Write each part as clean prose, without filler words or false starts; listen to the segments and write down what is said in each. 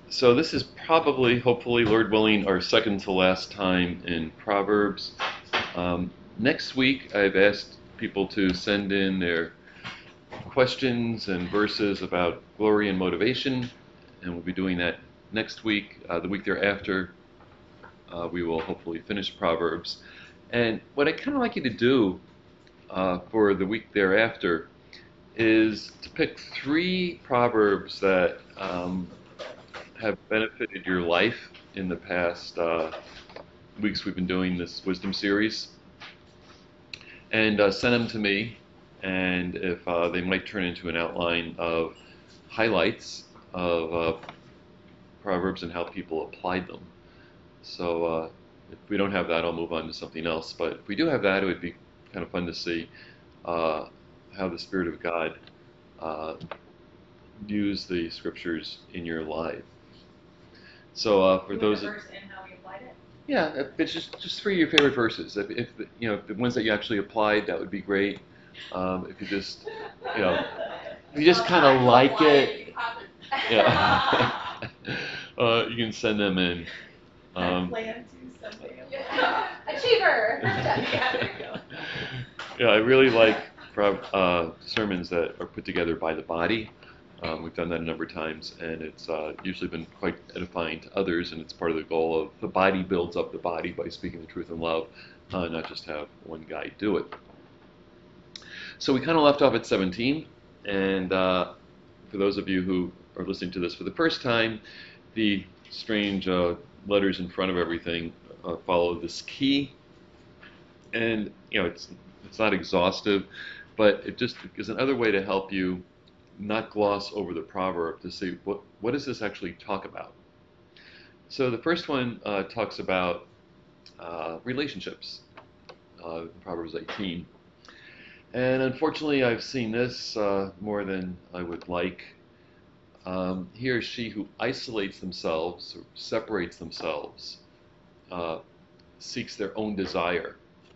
So this is probably, hopefully, Lord willing, our second to last time in Proverbs. Next week, I've asked people to send in their questions and verses about glory and motivation, and we'll be doing that next week. The week thereafter, we will hopefully finish Proverbs. And what I kind of like you to do for the week thereafter is to pick three Proverbs that have benefited your life in the past weeks we've been doing this wisdom series, and send them to me. And if they might turn into an outline of highlights of Proverbs and how people applied them. So if we don't have that, I'll move on to something else. But if we do have that, it would be kind of fun to see uh, how the Spirit of God uh, used the scriptures in your life. So for You want those, the verse and how we applied it? yeah, if it's just for your favorite verses. If you know the ones that you actually applied, that would be great. If you just you know if you just kind of like it, yeah, you can send them in. I Um, plan to someday. Achiever! Yeah, there you go. yeah, I really like sermons that are put together by the body. We've done that a number of times, and it's usually been quite edifying to others, and it's part of the goal of the body builds up the body by speaking the truth in love, not just have one guy do it. So we kind of left off at 17, and for those of you who are listening to this for the first time, the strange letters in front of everything follow this key, and it's not exhaustive, but it just is another way to help you not gloss over the proverb to see what does this actually talk about. So the first one talks about relationships, Proverbs 18. And unfortunately, I've seen this more than I would like. He or she who isolates themselves or separates themselves uh, seeks their own desire.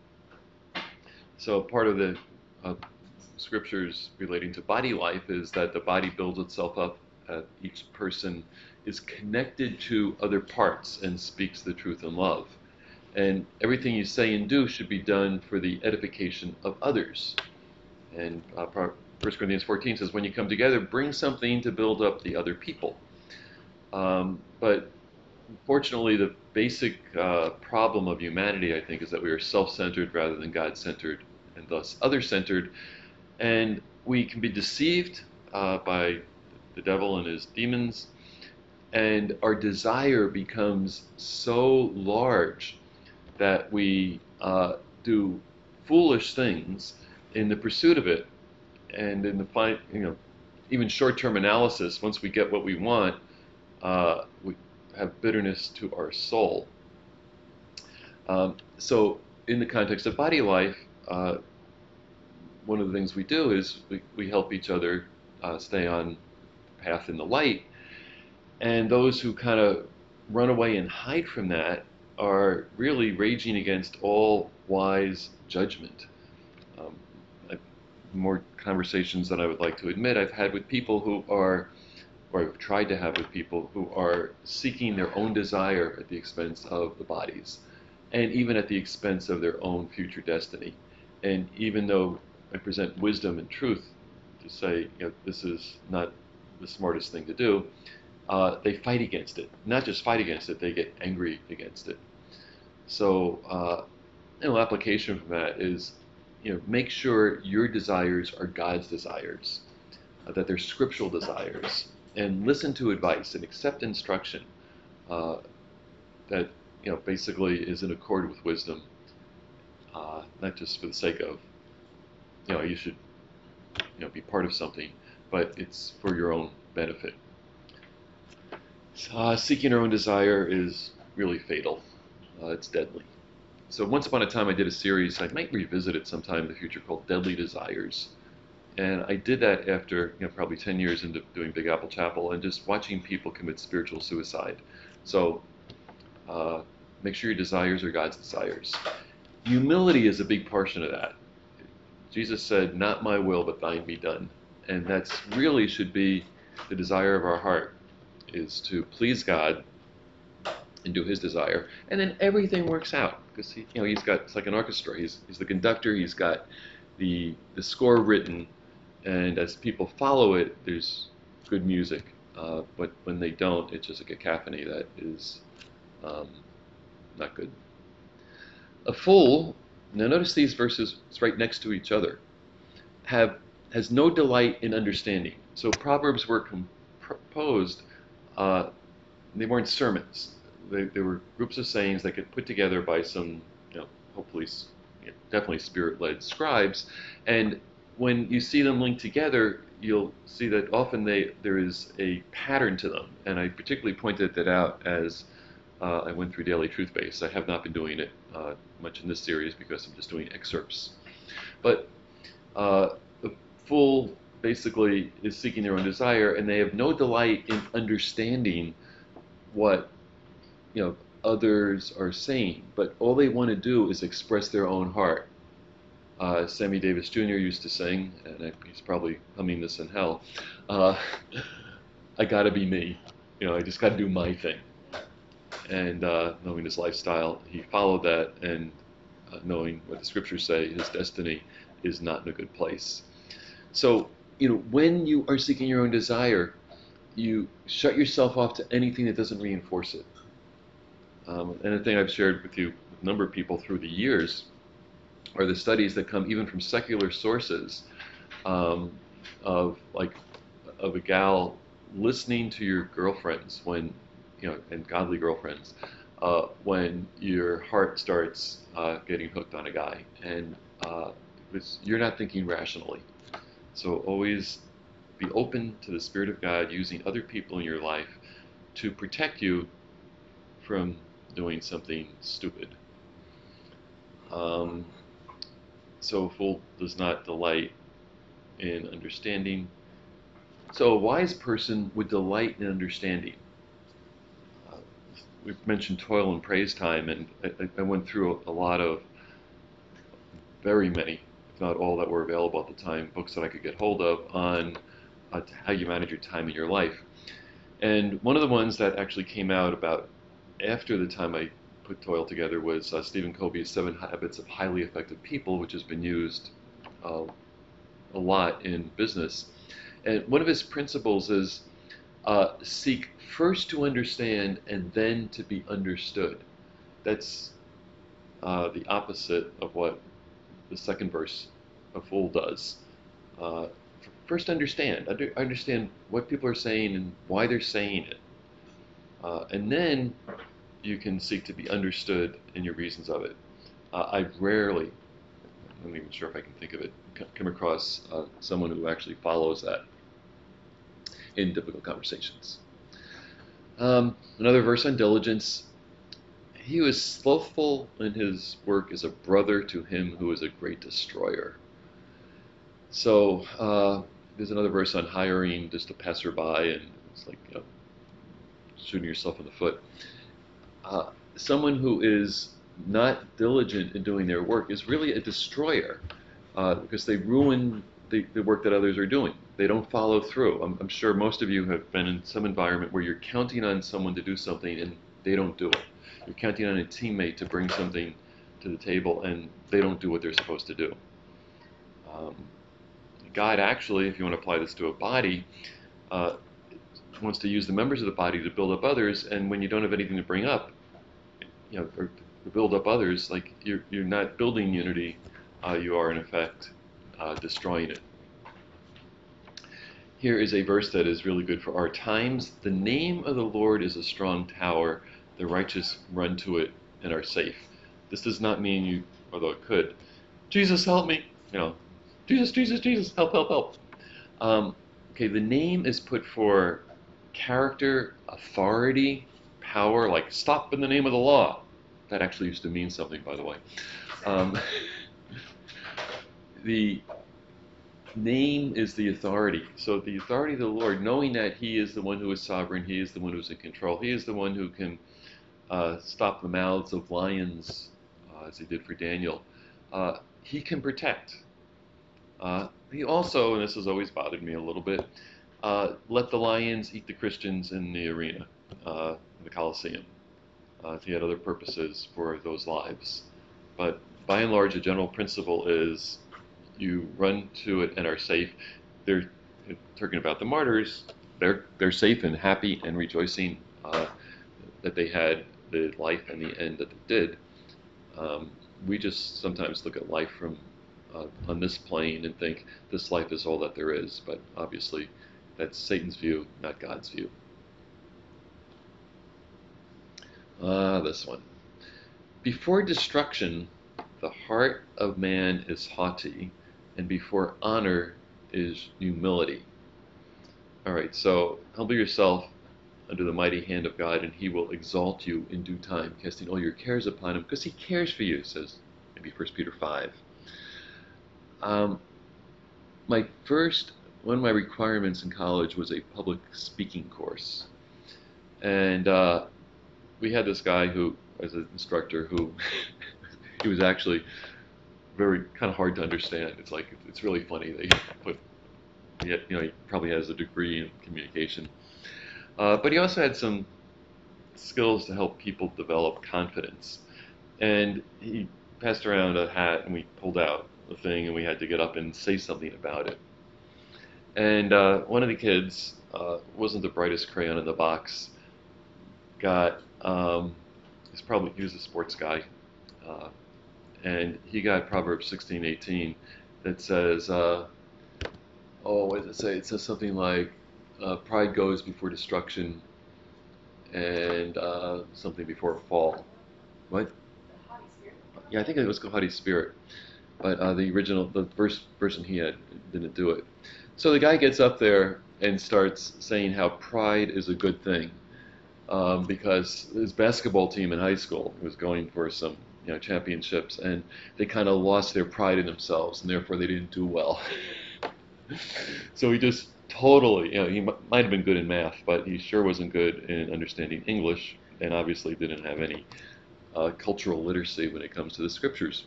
So part of the scriptures relating to body life is that the body builds itself up. Each person is connected to other parts and speaks the truth in love. And everything you say and do should be done for the edification of others. And 1 Corinthians 14 says, when you come together, bring something to build up the other people. But unfortunately, the basic problem of humanity, I think, is that we are self-centered rather than God-centered and thus other-centered. And we can be deceived by the devil and his demons, and our desire becomes so large that we do foolish things in the pursuit of it, and in the even short-term analysis. Once we get what we want, we have bitterness to our soul. So, in the context of body life, one of the things we do is we help each other stay on path in the light. And those who kind of run away and hide from that are really raging against all wise judgment. Um, More conversations that I would like to admit I've had with people who are, or I've tried to have with people who are seeking their own desire at the expense of the bodies, and even at the expense of their own future destiny. And even though I present wisdom and truth to say, this is not the smartest thing to do, they fight against it. Not just fight against it, they get angry against it. So, application from that is, make sure your desires are God's desires, that they're scriptural desires, and listen to advice and accept instruction that basically is in accord with wisdom, not just for the sake of you should be part of something, but it's for your own benefit. Seeking our own desire is really fatal. It's deadly. So once upon a time I did a series, I might revisit it sometime in the future, called Deadly Desires. And I did that after probably 10 years into doing Big Apple Chapel and just watching people commit spiritual suicide. So make sure your desires are God's desires. Humility is a big portion of that. Jesus said, not my will, but thine be done. And that's really should be the desire of our heart, is to please God and do His desire, and then everything works out because he's got, it's like an orchestra. He's the conductor. He's got the score written, and as people follow it, there's good music. But when they don't, it's just a cacophony that is not good. A fool. Now notice these verses, it's right next to each other. Has no delight in understanding. So Proverbs were composed. They weren't sermons. They were groups of sayings that get put together by some, hopefully, definitely spirit-led scribes. And when you see them linked together, you'll see that often there is a pattern to them. And I particularly pointed that out as I went through Daily Truth Base. I have not been doing it much in this series because I'm just doing excerpts. But the fool basically is seeking their own desire, and they have no delight in understanding what others are saying. But all they want to do is express their own heart. Sammy Davis Jr. used to sing, and he's probably humming this in hell. I gotta be me. I just gotta do my thing. And knowing his lifestyle, he followed that, and knowing what the scriptures say, his destiny is not in a good place. So, when you are seeking your own desire, you shut yourself off to anything that doesn't reinforce it. And a thing I've shared with you, with a number of people through the years, are the studies that come even from secular sources of a gal listening to your girlfriends when, and godly girlfriends, when your heart starts getting hooked on a guy, and you're not thinking rationally. So always be open to the Spirit of God using other people in your life to protect you from doing something stupid. So a fool does not delight in understanding. So a wise person would delight in understanding. We've mentioned toil and praise time, and I went through a lot of, very many, if not all that were available at the time, books that I could get hold of on how you manage your time in your life. And one of the ones that actually came out about after the time I put Toil together was Stephen Covey's 7 Habits of Highly Effective People, which has been used a lot in business. And one of his principles is seek first to understand and then to be understood. That's the opposite of what the second verse of Fool does. First understand what people are saying and why they're saying it. And then you can seek to be understood in your reasons of it. I've rarely, I'm not even sure if I can think of it, come across someone who actually follows that in difficult conversations. Another verse on diligence. He who is slothful in his work is a brother to him who is a great destroyer. So there's another verse on hiring just a passerby, and it's like shooting yourself in the foot. Someone who is not diligent in doing their work is really a destroyer because they ruin the work that others are doing. They don't follow through. I'm sure most of you have been in some environment where you're counting on someone to do something and they don't do it. You're counting on a teammate to bring something to the table and they don't do what they're supposed to do. God actually, if you want to apply this to a body, wants to use the members of the body to build up others, and when you don't have anything to bring up, or to build up others, like you're not building unity, you are in effect destroying it. Here is a verse that is really good for our times. The name of the Lord is a strong tower. The righteous run to it and are safe. This does not mean you, although it could, Jesus help me, Jesus, Jesus, Jesus, help, help, help. Okay, the name is put for character, authority, power, like stop in the name of the law. That actually used to mean something, by the way. The name is the authority. So the authority of the Lord, knowing that He is the one who is sovereign, He is the one who is in control, He is the one who can stop the mouths of lions, as He did for Daniel. He can protect. He also, and this has always bothered me a little bit, let the lions eat the Christians in the arena, the Colosseum. He had other purposes for those lives. But by and large, the general principle is you run to it and are safe. They're talking about the martyrs. They're safe and happy and rejoicing that they had the life and the end that they did. We just sometimes look at life from on this plane and think this life is all that there is. But obviously, that's Satan's view, not God's view. This one. Before destruction, the heart of man is haughty, and before honor is humility. All right, so humble yourself under the mighty hand of God, and he will exalt you in due time, casting all your cares upon him, because he cares for you, says maybe 1 Peter 5. One of my requirements in college was a public speaking course. And we had this guy who, as an instructor, who he was actually very kind of hard to understand. It's really funny. They put, he probably has a degree in communication, but he also had some skills to help people develop confidence. And he passed around a hat, and we pulled out the thing, and we had to get up and say something about it. And one of the kids wasn't the brightest crayon in the box. Got he was a sports guy, and he got Proverbs 16:18 that says, what does it say? It says something like, pride goes before destruction, and something before a fall. What? The haughty spirit. Yeah, I think it was haughty spirit, but the first version he had didn't do it. So the guy gets up there and starts saying how pride is a good thing, because his basketball team in high school was going for some championships, and they kind of lost their pride in themselves, and therefore they didn't do well. So he just totally, he might have been good in math, but he sure wasn't good in understanding English, and obviously didn't have any cultural literacy when it comes to the scriptures.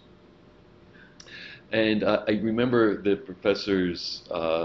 And I remember the professor's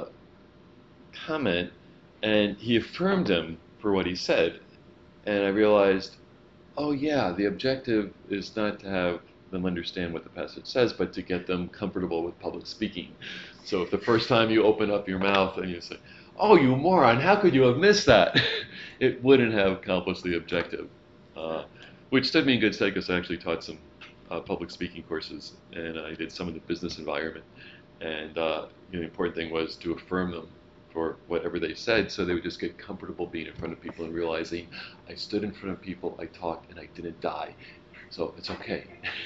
comment, and he affirmed him for what he said. And I realized, oh yeah, the objective is not to have them understand what the passage says, but to get them comfortable with public speaking. So if the first time you open up your mouth and you say, oh, you moron, how could you have missed that? It wouldn't have accomplished the objective, which stood me in good stead because I actually taught some public speaking courses, and I did some in the business environment. And the important thing was to affirm them for whatever they said, so they would just get comfortable being in front of people and realizing, I stood in front of people, I talked, and I didn't die. So it's okay.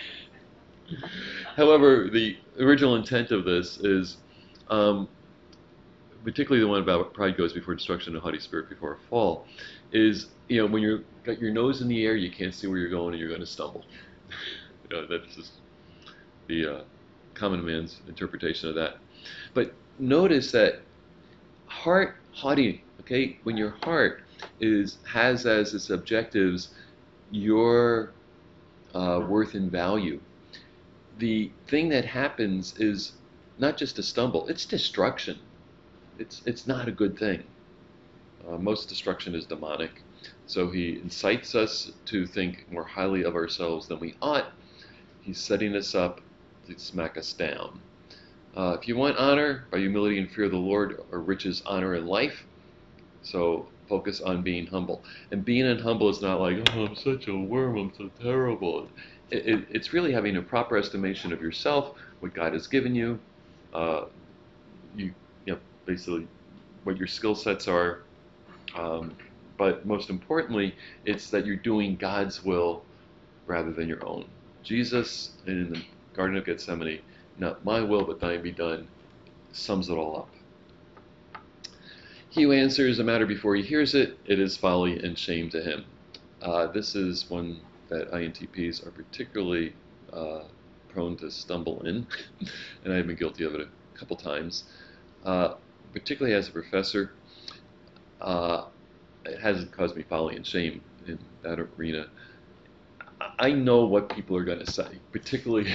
However, the original intent of this is, particularly the one about pride goes before destruction and a haughty spirit before a fall, is when you've got your nose in the air, you can't see where you're going, and you're going to stumble. That's just the common man's interpretation of that. But notice that haughty, okay, when your heart has as its objectives your worth and value, the thing that happens is not just a stumble, it's destruction. It's not a good thing. Most destruction is demonic. So he incites us to think more highly of ourselves than we ought. He's setting us up to smack us down. If you want honor, by humility and fear of the Lord are riches, honor, and life. So focus on being humble. And being humble is not like, oh, I'm such a worm, I'm so terrible. It's really having a proper estimation of yourself, what God has given you, basically what your skill sets are. But most importantly, it's that you're doing God's will rather than your own. Jesus, in the Garden of Gethsemane, not my will but thine be done, sums it all up. He who answers a matter before he hears it, it is folly and shame to him. This is one that INTPs are particularly prone to stumble in, and I've been guilty of it a couple times. Particularly as a professor, it hasn't caused me folly and shame in that arena. I know what people are going to say, particularly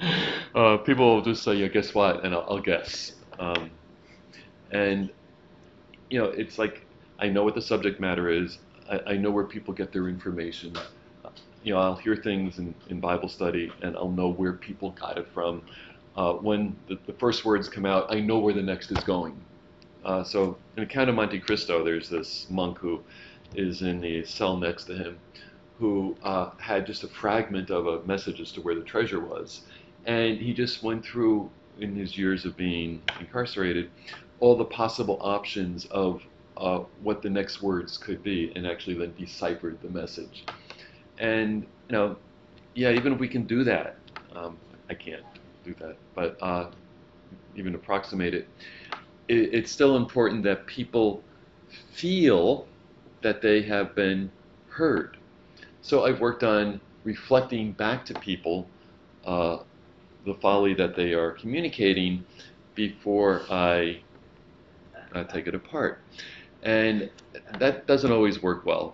people will just say, yeah, guess what, and I'll guess. And it's like I know what the subject matter is. I know where people get their information. I'll hear things in Bible study, and I'll know where people got it from. When the first words come out, I know where the next is going. So in the Count of Monte Cristo, there's this monk who is in the cell next to him, who had just a fragment of a message as to where the treasure was. And he just went through, in his years of being incarcerated, all the possible options of what the next words could be, and actually then deciphered the message. And, yeah, even if we can do that, I can't do that, but even approximate it, it's still important that people feel that they have been heard. So I've worked on reflecting back to people the folly that they are communicating before I take it apart. And that doesn't always work well.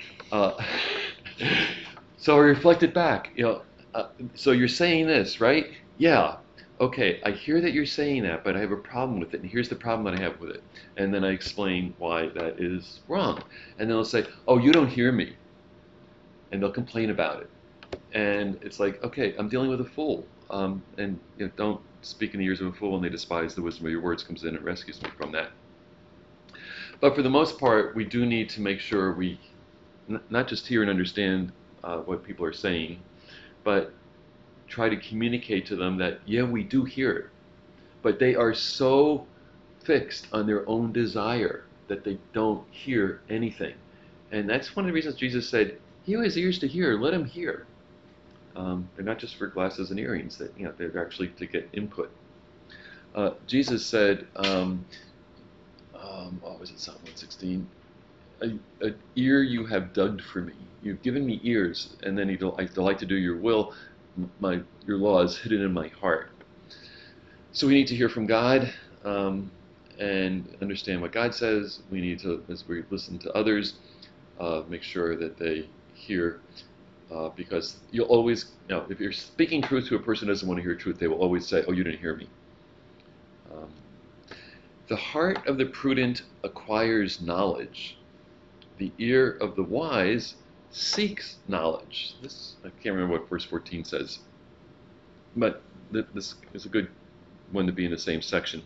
So I reflected back, so you're saying this, right? Yeah. Okay, I hear that you're saying that, but I have a problem with it, and here's the problem that I have with it. And then I explain why that is wrong. And then they'll say, oh, you don't hear me. And they'll complain about it. And it's like, okay, I'm dealing with a fool. And don't speak in the ears of a fool, and they despise the wisdom of your words comes in and rescues me from that. But for the most part, we do need to make sure we not just hear and understand what people are saying, but try to communicate to them that, yeah, we do hear it, but they are so fixed on their own desire that they don't hear anything. And that's one of the reasons Jesus said, he who has ears to hear, let him hear. They're not just for glasses and earrings, that they're actually to get input. Jesus said, what was it, Psalm 116? An ear you have dug for me. You've given me ears, and then I delight to do your will. Your law is hidden in my heart. So we need to hear from God and understand what God says. We need to, as we listen to others, make sure that they hear, because you'll always, if you're speaking truth to a person who doesn't want to hear truth, they will always say, oh, you didn't hear me. The heart of the prudent acquires knowledge. The ear of the wise seeks knowledge. I can't remember what verse 14 says, but this is a good one to be in the same section.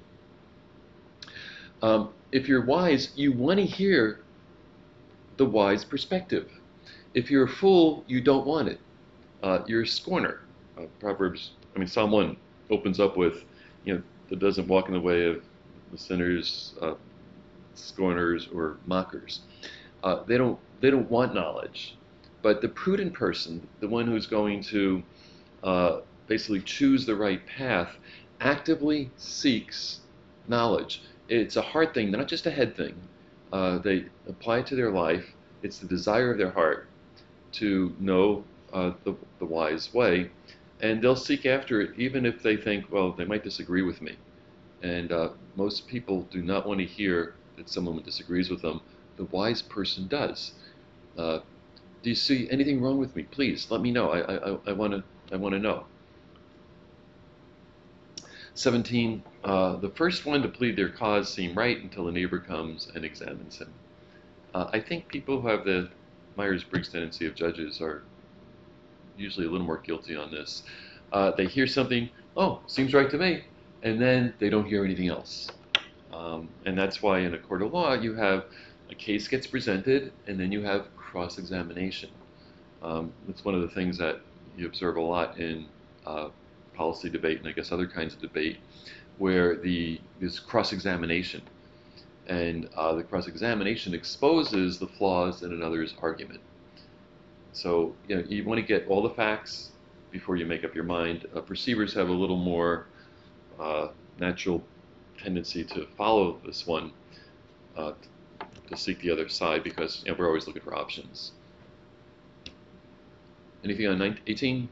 If you're wise, you want to hear the wise perspective. If you're a fool, you don't want it. You're a scorner. Psalm 1 opens up with, that doesn't walk in the way of the sinners, scorners, or mockers. They don't want knowledge. But the prudent person, the one who's going to basically choose the right path, actively seeks knowledge. It's a heart thing, not just a head thing. They apply it to their life. It's the desire of their heart to know the wise way, and they'll seek after it even if they think, well, they might disagree with me. And most people do not want to hear that someone disagrees with them. The wise person does. Do you see anything wrong with me? Please let me know. I want to know. 17. The first one to plead their cause seem right until the neighbor comes and examines him. I think people who have the Myers-Briggs tendency of judges are usually a little more guilty on this. They hear something, oh, seems right to me, and then they don't hear anything else. And that's why in a court of law you have a case gets presented, and then you have cross-examination. It's one of the things that you observe a lot in policy debate, and I guess other kinds of debate, where there's cross-examination. And the cross-examination exposes the flaws in another's argument. So you want to get all the facts before you make up your mind. Perceivers have a little more natural tendency to follow this one, to seek the other side, because we're always looking for options. Anything on 18?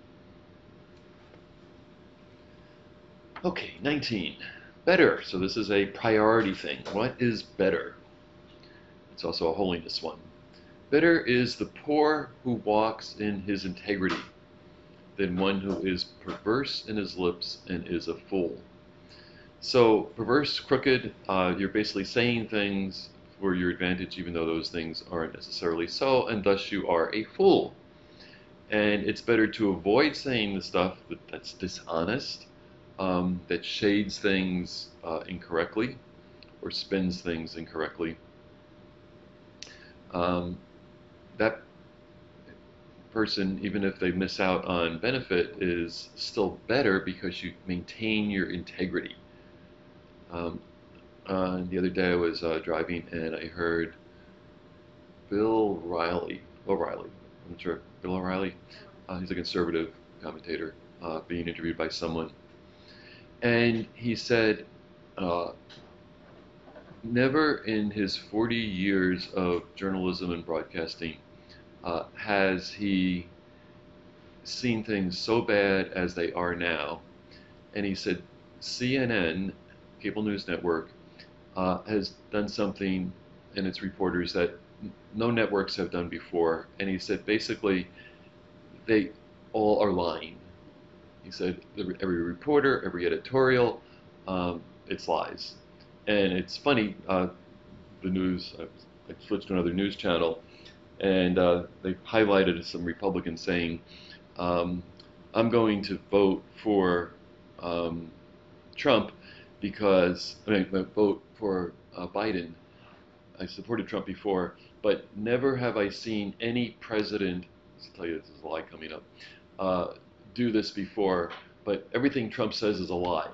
Okay, 19. Better. So this is a priority thing. What is better? It's also a holiness one. Better is the poor who walks in his integrity than one who is perverse in his lips and is a fool. So perverse, crooked, you're basically saying things for your advantage, even though those things aren't necessarily so, and thus you are a fool. And it's better to avoid saying the stuff that's dishonest, that shades things incorrectly, or spins things incorrectly. That person, even if they miss out on benefit, is still better because you maintain your integrity. The other day I was driving and I heard Bill O'Reilly, I'm not sure, Bill O'Reilly, he's a conservative commentator, being interviewed by someone. And he said, never in his 40 years of journalism and broadcasting has he seen things so bad as they are now. And he said CNN, Cable News Network, has done something in its reporters that no networks have done before. And he said basically they all are lying. He said every reporter, every editorial, it's lies. And it's funny, the news, I switched to another news channel, and they highlighted some Republicans saying, I'm going to vote for Trump because, vote for Biden. I supported Trump before, but never have I seen any president, I'll tell you this is a lie coming up, do this before, but everything Trump says is a lie.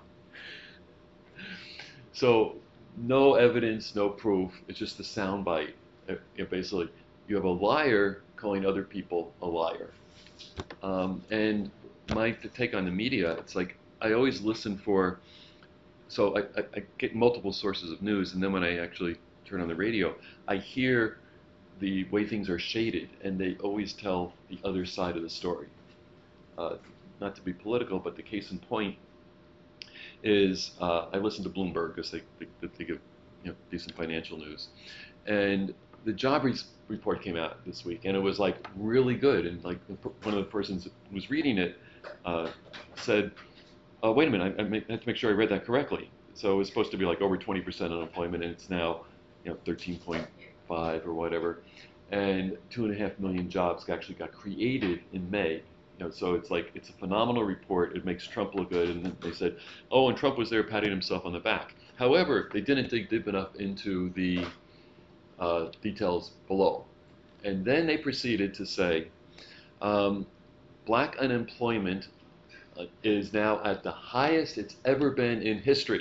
So no evidence, no proof, it's just a soundbite. Basically, you have a liar calling other people a liar. And my take on the media, it's like I always listen for, so I get multiple sources of news, and then when I actually turn on the radio, I hear the way things are shaded, and they always tell the other side of the story. Not to be political, but the case in point is I listen to Bloomberg because they give decent financial news, and the job report came out this week, and it was like really good. And like one of the persons who was reading it said, "Oh, wait a minute, I have to make sure I read that correctly." So it was supposed to be like over 20% unemployment, and it's now 13.5 or whatever, and 2.5 million jobs actually got created in May. So it's like it's a phenomenal report. It makes Trump look good, and then they said, "Oh, and Trump was there patting himself on the back." However, they didn't dig deep enough into the details below, and then they proceeded to say, "Black unemployment is now at the highest it's ever been in history."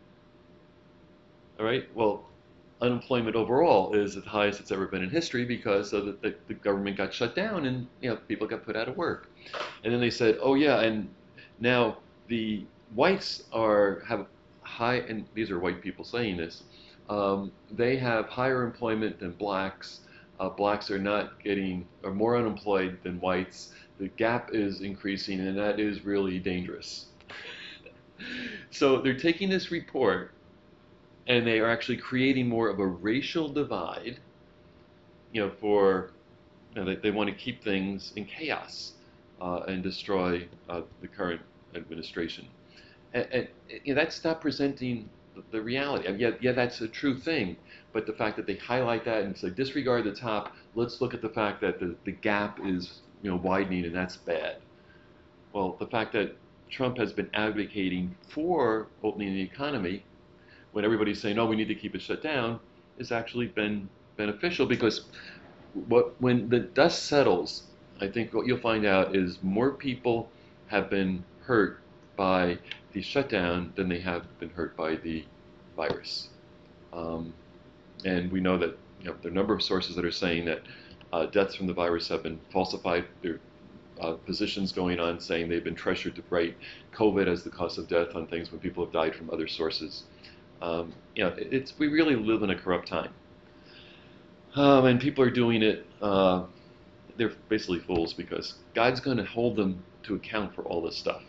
All right. Well, unemployment overall is the highest it's ever been in history because the government got shut down and people got put out of work. And then they said, oh yeah, and now the whites have high, and these are white people saying this, they have higher employment than blacks. Blacks are more unemployed than whites. The gap is increasing, and that is really dangerous. So they're taking this report, and they are actually creating more of a racial divide, they want to keep things in chaos and destroy the current administration. And that's not presenting the reality. Yeah, that's a true thing, but the fact that they highlight that and say disregard the top, let's look at the fact that the gap is widening, and that's bad. Well, the fact that Trump has been advocating for opening the economy when everybody's saying, "Oh, we need to keep it shut down," has actually been beneficial because when the dust settles, I think what you'll find out is more people have been hurt by the shutdown than they have been hurt by the virus. And we know that there are a number of sources that are saying that deaths from the virus have been falsified. There are positions going on saying they've been pressured to write COVID as the cause of death on things when people have died from other sources. We really live in a corrupt time, and people are doing it. They're basically fools because God's going to hold them to account for all this stuff.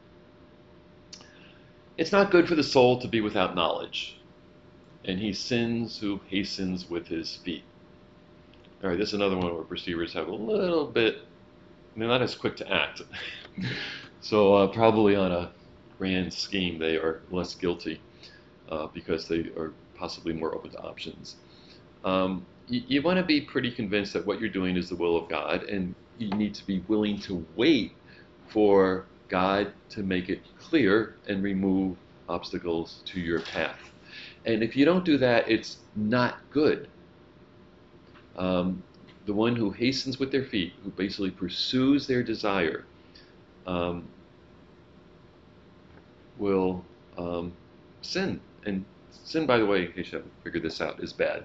It's not good for the soul to be without knowledge, and he sins who hastens with his feet. All right, this is another one where perceivers have a little bit. They're not as quick to act, so probably on a grand scheme they are less guilty. Because they are possibly more open to options. You want to be pretty convinced that what you're doing is the will of God, and you need to be willing to wait for God to make it clear and remove obstacles to your path. And if you don't do that, it's not good. The one who hastens with their feet, who basically pursues their desire, will sin. And sin, by the way, in case you haven't figured this out, is bad.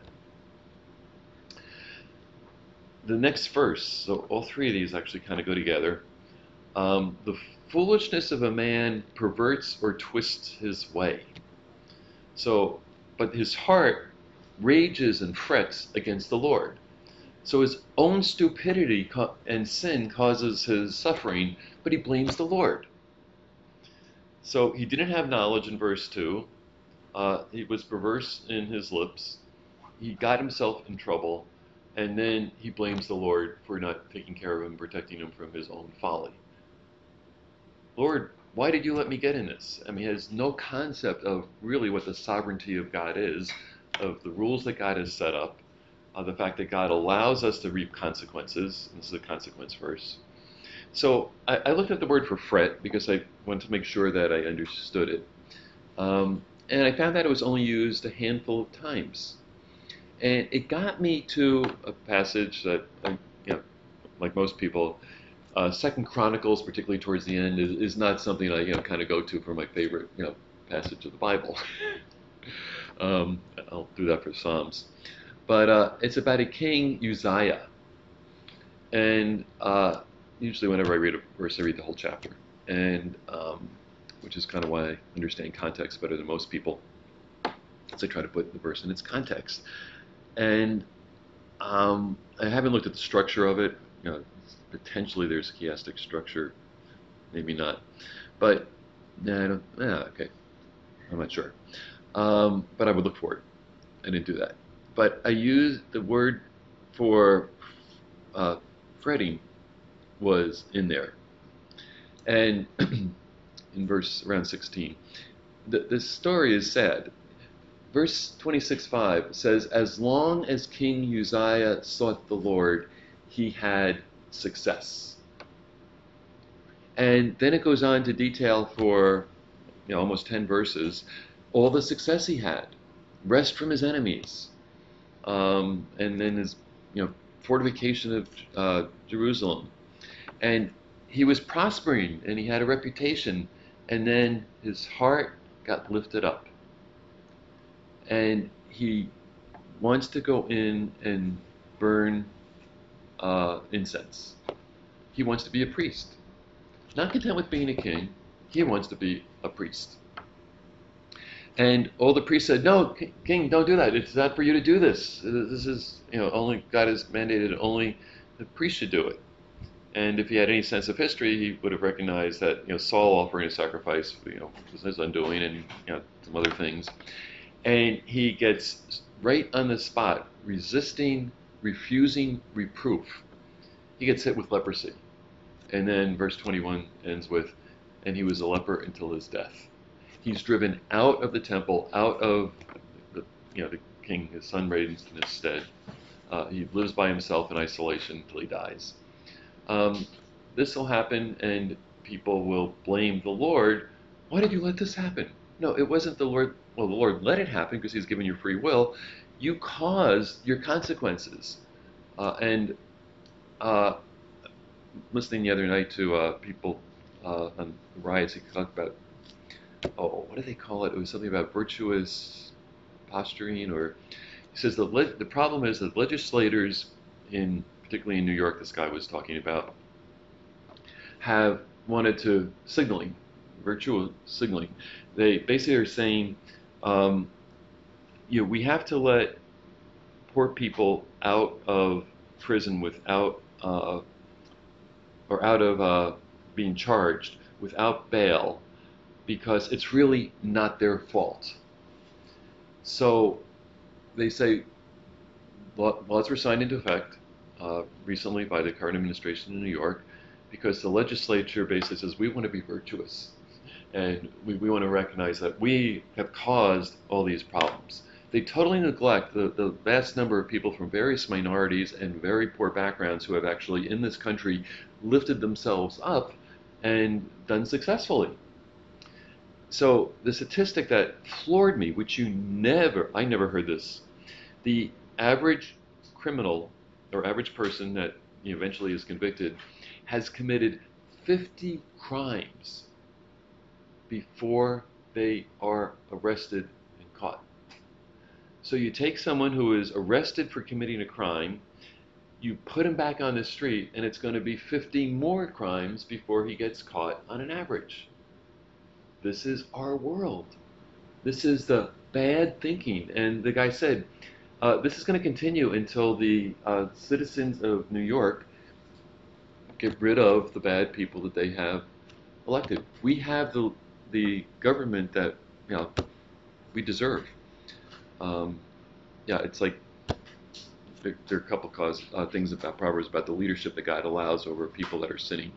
The next verse, so all three of these actually kind of go together. The foolishness of a man perverts or twists his way. So, but his heart rages and frets against the Lord. So his own stupidity and sin causes his suffering, but he blames the Lord. So he didn't have knowledge in verse 2. He was perverse in his lips. He got himself in trouble. And then he blames the Lord for not taking care of him, protecting him from his own folly. Lord, why did you let me get in this? I mean, he has no concept of really what the sovereignty of God is, of the rules that God has set up, the fact that God allows us to reap consequences. This is a consequence verse. So I looked at the word for fret because I wanted to make sure that I understood it. And I found that it was only used a handful of times. And it got me to a passage that, like most people, 2 Chronicles, particularly towards the end, is not something I kind of go to for my favorite passage of the Bible. I'll do that for Psalms, but it's about a king Uzziah, and usually whenever I read a verse, I read the whole chapter, and which is kind of why I understand context better than most people, as I try to put the verse in its context. And I haven't looked at the structure of it. Potentially there's a chiastic structure, maybe not. But I don't. Okay, I'm not sure. But I would look for it. I didn't do that. But I used the word for fretting was in there, and in verse around 16, the story is sad. Verse 26:5 says, as long as King Uzziah sought the Lord, he had success. And then it goes on to detail for almost 10 verses all the success he had, rest from his enemies, and then his fortification of Jerusalem. And he was prospering, and he had a reputation, and then his heart got lifted up. And he wants to go in and burn incense. He wants to be a priest. Not content with being a king, he wants to be a priest. And all the priests said, no, king, don't do that. It's not for you to do this. This is, only God has mandated only the priest should do it. And if he had any sense of history, he would have recognized that, Saul offering a sacrifice, was his undoing, and some other things. And he gets right on the spot, resisting, refusing reproof. He gets hit with leprosy. And then verse 21 ends with, and he was a leper until his death. He's driven out of the temple, out of the king, his son reigns in his stead. He lives by himself in isolation until he dies. This will happen, and people will blame the Lord. Why did you let this happen? No, it wasn't the Lord. Well, the Lord let it happen because he's given you free will. You caused your consequences. And listening the other night to people on riots, he talked about, what do they call it? It was something about virtuous posturing, or he says the problem is that legislators, particularly in New York, this guy was talking about, have wanted to virtual signaling. They basically are saying, we have to let poor people out of prison without, or out of being charged without bail, because it's really not their fault. So they say laws were signed into effect recently by the current administration in New York, because the legislature basically says we want to be virtuous, and we want to recognize that we have caused all these problems. they totally neglect the vast number of people from various minorities and very poor backgrounds who have actually in this country lifted themselves up and done successfully. So the statistic that floored me, which I never heard this, the average criminal or average person that eventually is convicted has committed 50 crimes before they are arrested and caught. So you take someone who is arrested for committing a crime, you put him back on the street, and it's going to be 50 more crimes before he gets caught on an average. This is our world. This is the bad thinking. And the guy said, this is going to continue until the citizens of New York get rid of the bad people that they have elected. We have the government that we deserve. It's like there are a couple things about Proverbs about the leadership that God allows over people that are sinning.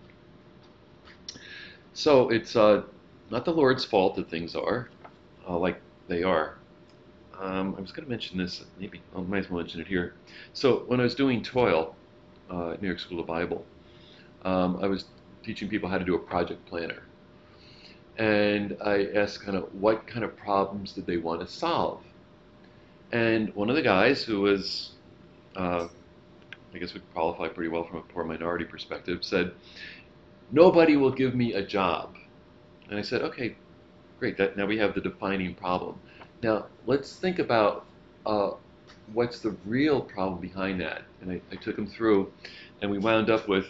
So it's not the Lord's fault that things are like they are. I was going to mention this, maybe I might as well mention it here. So when I was doing TOIL at New York School of Bible, I was teaching people how to do a project planner. And I asked kind of what kind of problems did they want to solve. And one of the guys who was, I guess would qualify pretty well from a poor minority perspective, said, nobody will give me a job. And I said, okay, great, now we have the defining problem. Now let's think about what's the real problem behind that. And I took him through, and we wound up with,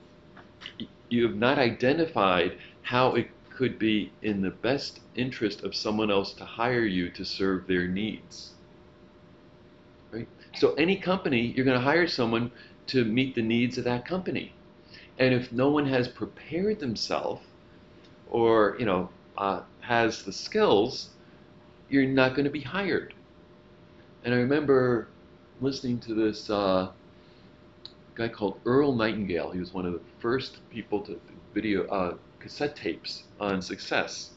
you have not identified how it could be in the best interest of someone else to hire you to serve their needs. Right? So any company, you're going to hire someone to meet the needs of that company. And if no one has prepared themselves or has the skills, you're not going to be hired. And I remember listening to this guy called Earl Nightingale. He was one of the first people to video cassette tapes on success.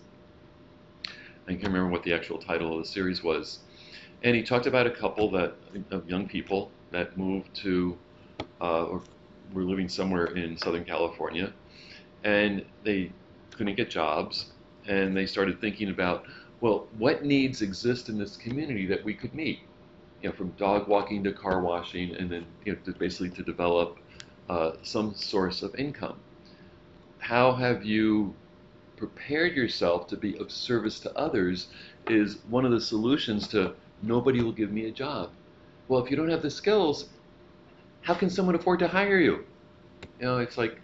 I can't remember what the actual title of the series was. And he talked about a couple of young people that moved to, or were living somewhere in Southern California, and they couldn't get jobs, and they started thinking about, well, what needs exist in this community that we could meet? From dog walking to car washing, and then basically to develop some source of income. How have you prepared yourself to be of service to others is one of the solutions to nobody will give me a job. Well, if you don't have the skills, how can someone afford to hire you? It's like,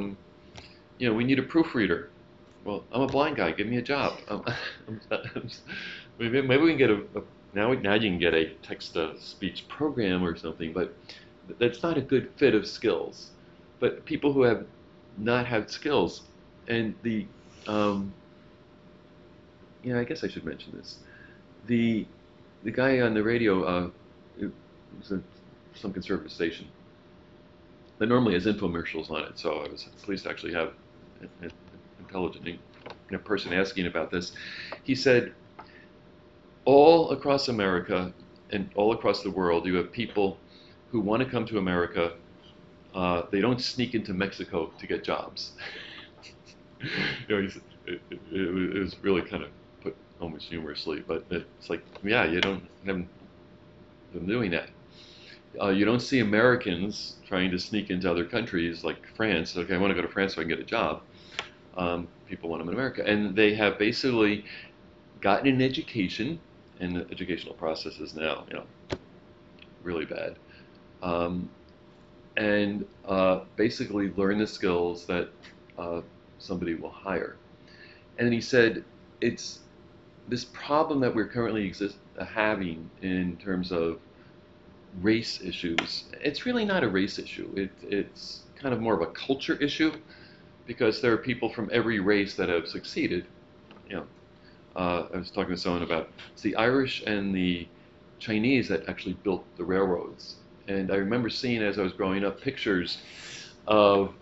we need a proofreader. Well, I'm a blind guy, give me a job. Maybe we can get now you can get a text-to-speech program or something, but that's not a good fit of skills. But people who have not had skills, and I guess I should mention this. The guy on the radio, it was some conservative station that normally has infomercials on it, so I was pleased to actually have an intelligent person asking about this. He said, all across America and all across the world, you have people who want to come to America. They don't sneak into Mexico to get jobs. It was really kind of put almost humorously, but it's like, you don't have them doing that. You don't see Americans trying to sneak into other countries like France. Okay, I want to go to France so I can get a job. People want them in America. And they have basically gotten an education, and the educational process is now, really bad. And basically learn the skills that somebody will hire. And then he said, it's this problem that we're currently having in terms of race issues. It's really not a race issue. It's kind of more of a culture issue, because there are people from every race that have succeeded. I was talking to someone about it's the Irish and the Chinese that actually built the railroads. And I remember seeing, as I was growing up, pictures of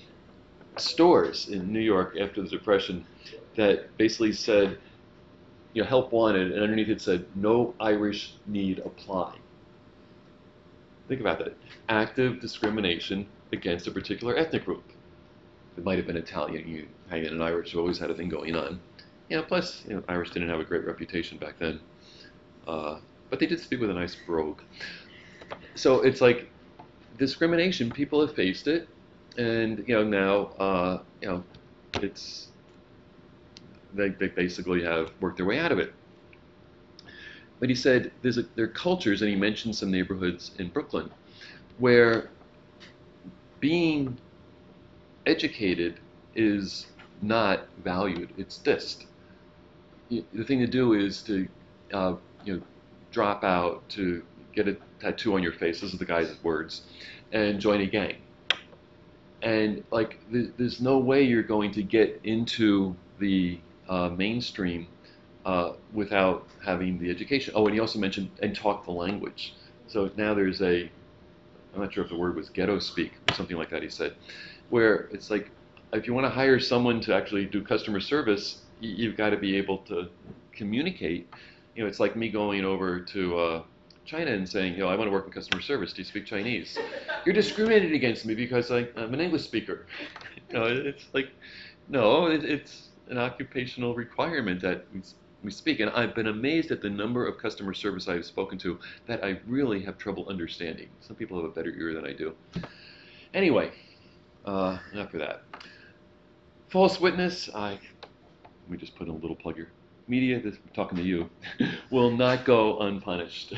stores in New York after the Depression that basically said, help wanted, and underneath it said, no Irish need apply. Think about that. Active discrimination against a particular ethnic group. It might have been Italian, Italian and Irish always had a thing going on. Plus, Irish didn't have a great reputation back then. But they did speak with a nice brogue. So it's like discrimination, people have faced it, and now it's they basically have worked their way out of it. But he said there are cultures, and he mentioned some neighborhoods in Brooklyn where being educated is not valued; it's dissed. The thing to do is to drop out, to get a tattoo on your face. This is the guy's words, and join a gang. And there's no way you're going to get into the mainstream without having the education. Oh, and he also mentioned and talk the language. So now there's I'm not sure if the word was ghetto speak or something like that. He said, where it's like if you want to hire someone to actually do customer service, you've got to be able to communicate. It's like me going over to China and saying, I want to work in customer service. Do you speak Chinese? You're discriminated against me because I'm an English speaker. It's like, no, it's an occupational requirement that we speak. And I've been amazed at the number of customer service I've spoken to that I really have trouble understanding. Some people have a better ear than I do. Anyway, enough of that. False witness, let me just put in a little plug here. Media, this talking to you, will not go unpunished.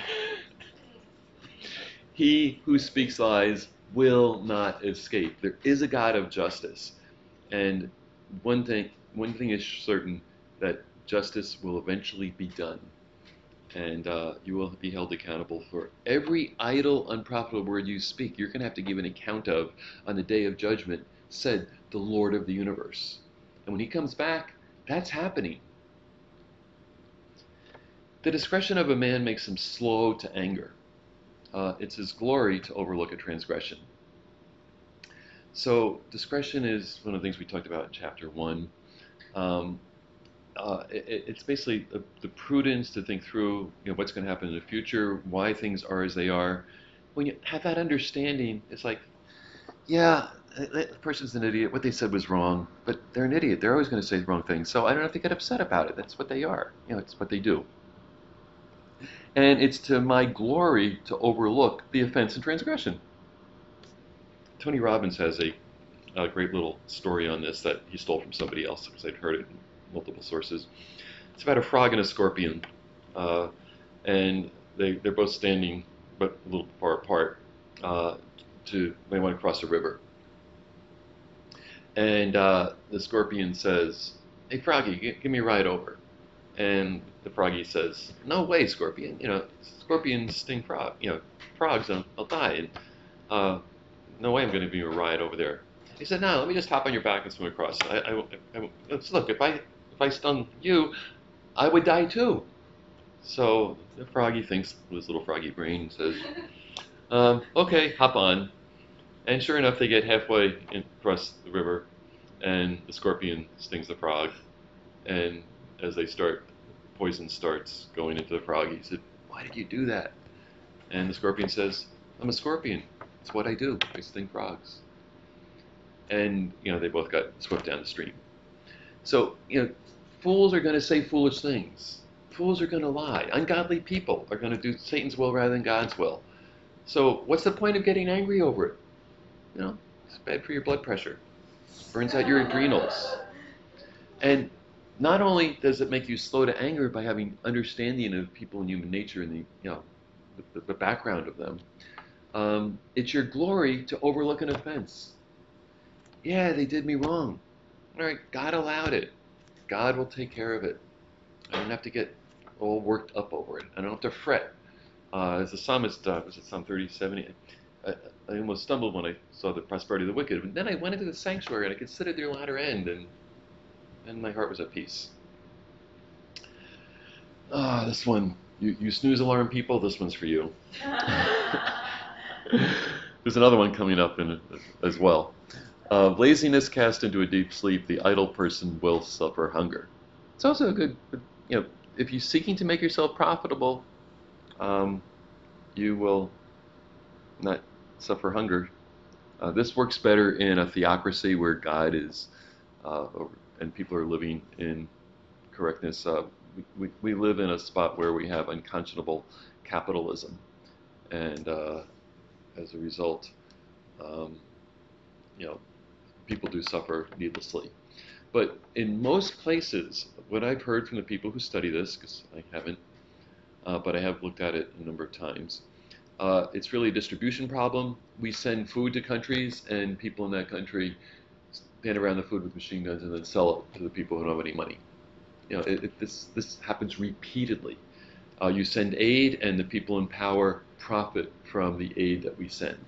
He who speaks lies will not escape. There is a God of justice, and one thing is certain, that justice will eventually be done, and you will be held accountable for every idle, unprofitable word you speak. You're going to have to give an account of on the day of judgment, said the Lord of the universe. And when he comes back, that's happening. The discretion of a man makes him slow to anger. It's his glory to overlook a transgression. So discretion is one of the things we talked about in chapter 1. It's basically the prudence to think through what's going to happen in the future, why things are as they are. When you have that understanding, it's like, yeah, that person's an idiot. What they said was wrong, but they're an idiot. They're always going to say the wrong thing. So I don't have to get upset about it. That's what they are. It's what they do. And it's to my glory to overlook the offense and transgression. Tony Robbins has a great little story on this that he stole from somebody else, because I'd heard it in multiple sources. It's about a frog and a scorpion, and they're both standing, but a little far apart. They want to cross a river, and the scorpion says, "Hey, Froggy, give me a ride over." And the froggy says, "No way, Scorpion. Scorpions sting frogs. I'll die. And no way I'm going to give you a ride over there." He said, "No, let me just hop on your back and swim across. Look, if I stung you, I would die too." So the froggy thinks with his little froggy brain and says, "Okay, hop on." And sure enough, they get halfway across the river, and the scorpion stings the frog, and as they start, poison starts going into the frog. He said, "Why did you do that?" And the scorpion says, "I'm a scorpion. It's what I do. I sting frogs." And, they both got swept down the stream. So, fools are going to say foolish things. Fools are going to lie. Ungodly people are going to do Satan's will rather than God's will. So what's the point of getting angry over it? It's bad for your blood pressure. Burns out your adrenals. And not only does it make you slow to anger by having understanding of people and human nature and the background of them, it's your glory to overlook an offense. Yeah, they did me wrong. All right, God allowed it. God will take care of it. I don't have to get all worked up over it. I don't have to fret. As the psalmist, was it Psalm 37? I almost stumbled when I saw the prosperity of the wicked. And then I went into the sanctuary and I considered their latter end, and my heart was at peace. This one, you snooze alarm people, this one's for you. There's another one coming up as well. Laziness cast into a deep sleep, the idle person will suffer hunger. It's also a good, if you're seeking to make yourself profitable, you will not suffer hunger. This works better in a theocracy where God is, and people are living in correctness. We live in a spot where we have unconscionable capitalism, and as a result, um, you know, people do suffer needlessly. But in most places, what I've heard from the people who study this, because I haven't, but I have looked at it a number of times, it's really a distribution problem. We send food to countries, and people in that country stand around the food with machine guns and then sell it to the people who don't have any money. This happens repeatedly. You send aid, and the people in power profit from the aid that we send.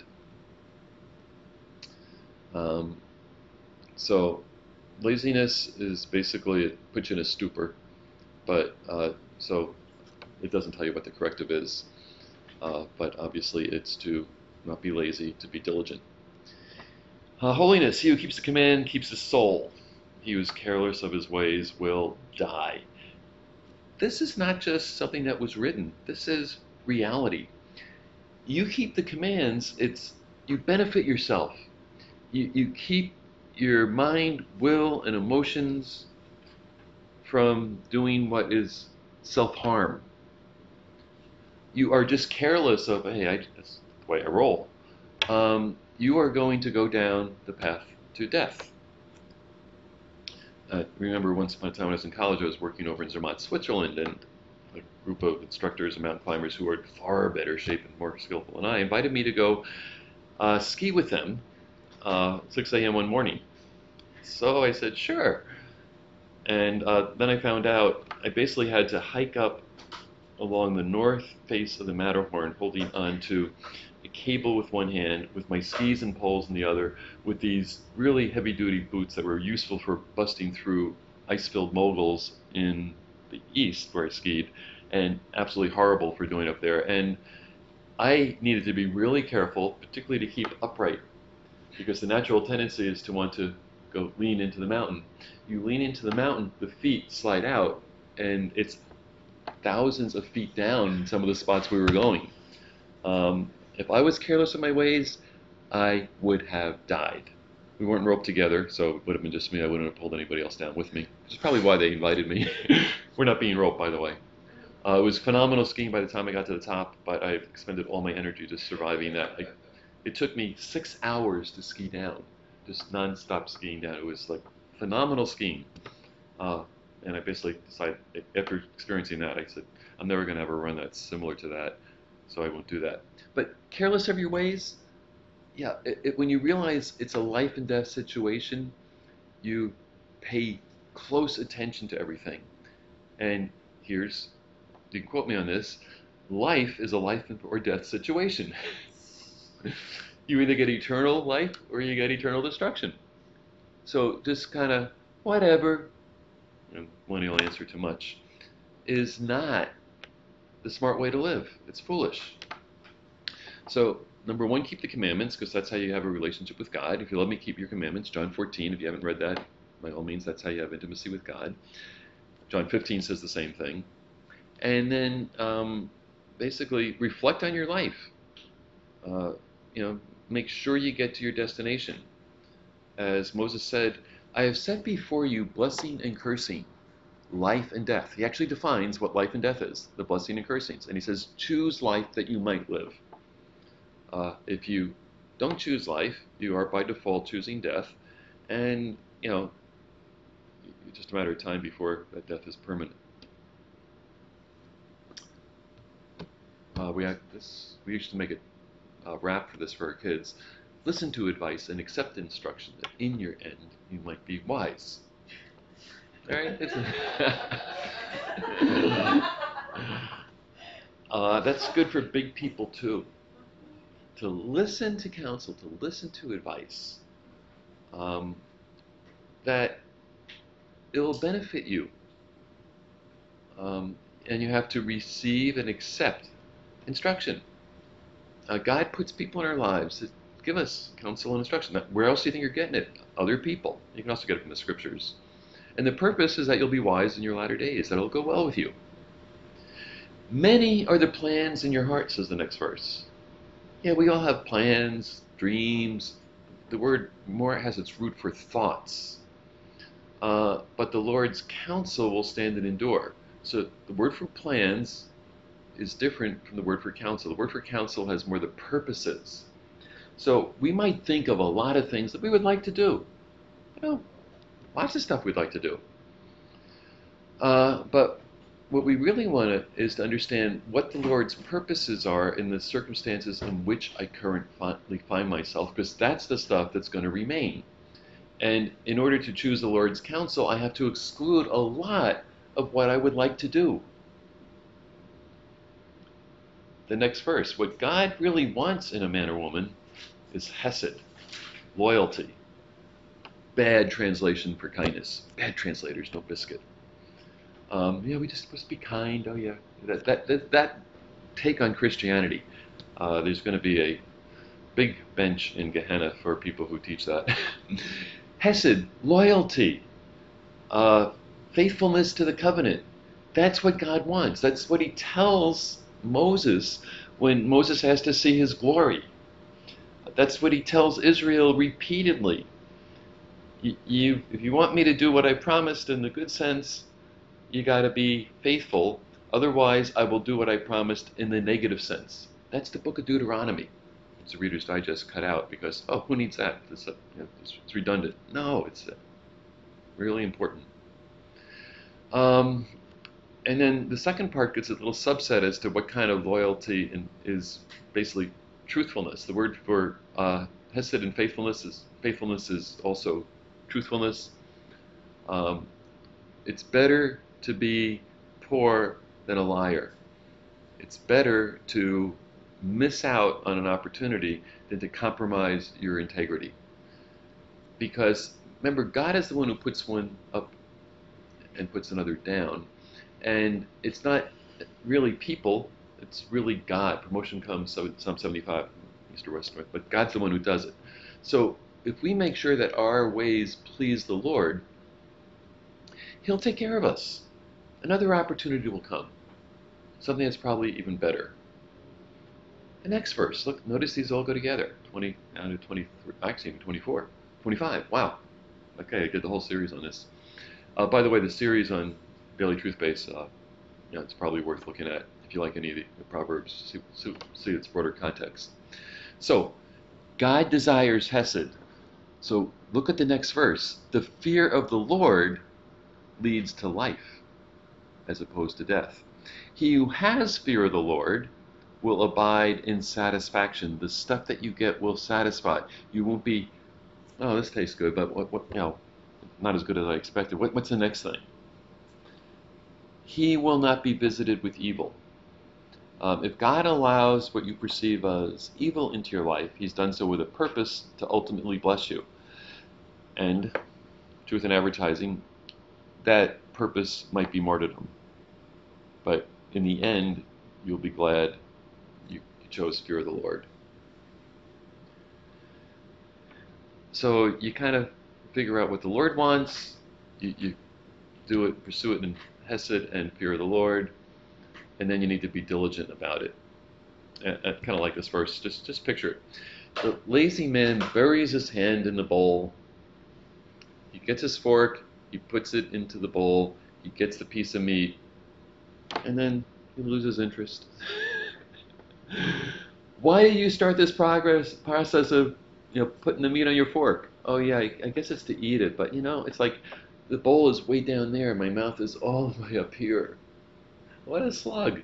So laziness is basically, it puts you in a stupor, but so it doesn't tell you what the corrective is. But obviously it's to not be lazy, to be diligent. Holiness, he who keeps the command keeps his soul. He who is careless of his ways will die. This is not just something that was written. This is reality. You keep the commands, you benefit yourself. You keep your mind, will, and emotions from doing what is self-harm. You are just careless of, hey, that's the way I roll. You are going to go down the path to death. Remember once upon a time when I was in college, I was working over in Zermatt, Switzerland, and a group of instructors and mountain climbers who are in far better shape and more skillful than I invited me to go ski with them 6 a.m. one morning. So I said, sure. And then I found out I basically had to hike up along the north face of the Matterhorn, holding onto a cable with one hand, with my skis and poles in the other, with these really heavy-duty boots that were useful for busting through ice-filled moguls in the east where I skied, and absolutely horrible for doing up there. And I needed to be really careful, particularly to keep upright, because the natural tendency is to want to go lean into the mountain. You lean into the mountain, the feet slide out, and it's thousands of feet down in some of the spots we were going. If I was careless of my ways, I would have died. We weren't roped together, so it would have been just me. I wouldn't have pulled anybody else down with me, which is probably why they invited me. We're not being roped, by the way. It was phenomenal skiing by the time I got to the top, but I expended all my energy just surviving that. It took me 6 hours to ski down, just non-stop skiing down. It was like phenomenal skiing. And I basically decided, after experiencing that, I said, I'm never going to have a run that's similar to that, so I won't do that. But careless of your ways, yeah, when you realize it's a life and death situation, you pay close attention to everything. And you can quote me on this, life is a life or death situation. You either get eternal life or you get eternal destruction. So just kind of whatever, millennial answer too much, is not the smart way to live. It's foolish. So number one, keep the commandments, because that's how you have a relationship with God. If you love me, keep your commandments. John 14, if you haven't read that, by all means, that's how you have intimacy with God. John 15 says the same thing. And then basically reflect on your life. Make sure you get to your destination. As Moses said, I have set before you blessing and cursing, life and death. He actually defines what life and death is, the blessing and cursings. And he says, choose life that you might live. If you don't choose life, you are by default choosing death. And, it's just a matter of time before that death is permanent. We used to make a rap for this for our kids. Listen to advice and accept instruction that in your end you might be wise. All right? That's good for big people too. To listen to counsel, to listen to advice, that it will benefit you. And you have to receive and accept instruction. God puts people in our lives that give us counsel and instruction. Where else do you think you're getting it? Other people. You can also get it from the scriptures. And the purpose is that you'll be wise in your latter days, that it'll go well with you. Many are the plans in your heart, says the next verse. Yeah, we all have plans, dreams. The word more has its root for thoughts. But the Lord's counsel will stand and endure. So the word for plans is different from the word for counsel. The word for counsel has more the purposes. So we might think of a lot of things that we would like to do. You know, lots of stuff we'd like to do. But what we really want is to understand what the Lord's purposes are in the circumstances in which I currently find myself, because that's the stuff that's going to remain. And in order to choose the Lord's counsel, I have to exclude a lot of what I would like to do. The next verse, what God really wants in a man or woman is hesed, loyalty. Bad translation for kindness. Bad translators, no biscuit. We just supposed to be kind. Oh yeah, that take on Christianity. There's going to be a big bench in Gehenna for people who teach that. Hesed, loyalty, faithfulness to the covenant. That's what God wants. That's what He tells Moses when Moses has to see His glory. That's what He tells Israel repeatedly. If you want me to do what I promised in the good sense, you got to be faithful. Otherwise, I will do what I promised in the negative sense. That's the book of Deuteronomy. It's a Reader's Digest cut out because, who needs that? It's redundant. No, it's really important. And then the second part gets a little subset as to what kind of loyalty is basically truthfulness. The word for hesed and faithfulness is also truthfulness. It's better to be poor than a liar. It's better to miss out on an opportunity than to compromise your integrity. Because remember, God is the one who puts one up and puts another down. And it's not really people, it's really God. Promotion comes, so Psalm 75, East or West, North, but God's the one who does it. So if we make sure that our ways please the Lord, He'll take care of us. Another opportunity will come. Something that's probably even better. The next verse, look, notice these all go together. 20 down to 23, actually 24, 25. Wow. Okay, I did the whole series on this. By the way, the series on Daily Truth Base, it's probably worth looking at if you like any of the Proverbs, see its broader context. So, God desires hesed. So, look at the next verse. The fear of the Lord leads to life, as opposed to death. He who has fear of the Lord will abide in satisfaction. The stuff that you get will satisfy. You won't be, this tastes good, but what not as good as I expected. What's the next thing? He will not be visited with evil. If God allows what you perceive as evil into your life, He's done so with a purpose to ultimately bless you. And, truth in advertising, that purpose might be martyrdom. But in the end, you'll be glad you chose fear of the Lord. So you kind of figure out what the Lord wants, you do it, pursue it in hesed and fear of the Lord, and then you need to be diligent about it. And kind of like this verse, just picture it. The lazy man buries his hand in the bowl. He gets his fork, he puts it into the bowl, he gets the piece of meat, and then he loses interest. Why did you start this process of putting the meat on your fork? Oh yeah, I guess it's to eat it, but it's like the bowl is way down there, my mouth is all the way up here. What a slug.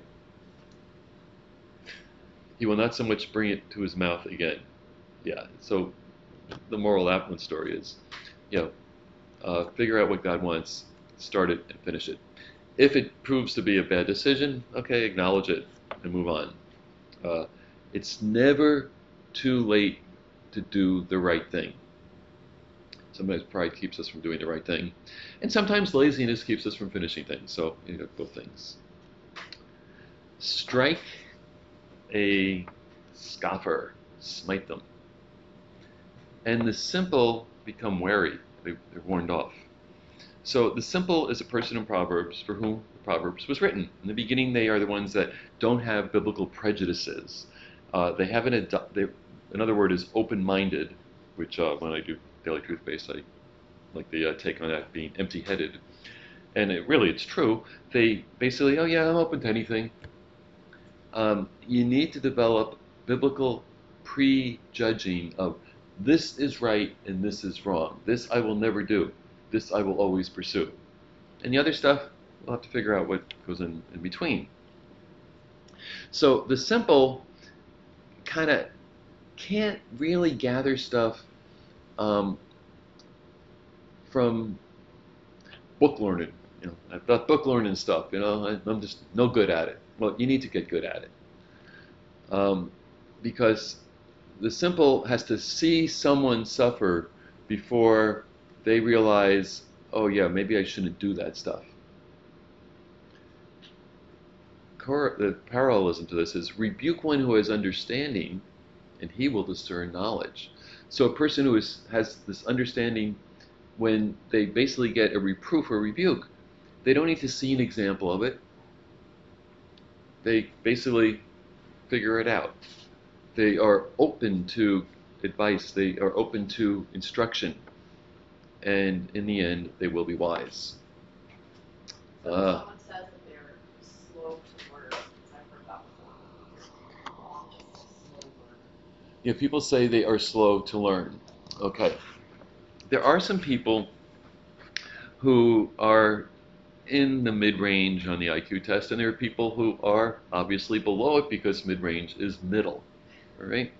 He will not so much bring it to his mouth again. Yeah, so the moral of that one story is, figure out what God wants, start it and finish it. If it proves to be a bad decision, okay, acknowledge it and move on. It's never too late to do the right thing. Sometimes pride keeps us from doing the right thing, and sometimes laziness keeps us from finishing things. So both things. Strike a scoffer, smite them, and the simple become wary. They're warned off. So the simple is a person in Proverbs for whom the Proverbs was written. In the beginning, they are the ones that don't have biblical prejudices. They haven't another word is open-minded, which when I do Daily Truth Based, I like the take on that being empty-headed. And it's true. They basically, oh yeah, I'm open to anything. You need to develop biblical prejudging of this is right and this is wrong. This I will never do. This I will always pursue. And the other stuff, we'll have to figure out what goes in between. So the simple kind of can't really gather stuff from book learning. I've got book learning stuff. I'm just no good at it. Well, you need to get good at it because the simple has to see someone suffer before they realize, oh yeah, maybe I shouldn't do that stuff. The parallelism to this is rebuke one who has understanding, and he will discern knowledge. So a person who has this understanding, when they basically get a reproof or rebuke, they don't need to see an example of it. They basically figure it out. They are open to advice. They are open to instruction. And in the end, they will be wise. So someone says that they're slow to learn, because I've heard that before. Just slow learner. Yeah, people say they are slow to learn. Okay. There are some people who are in the mid-range on the IQ test, and there are people who are obviously below it because mid-range is middle. All right?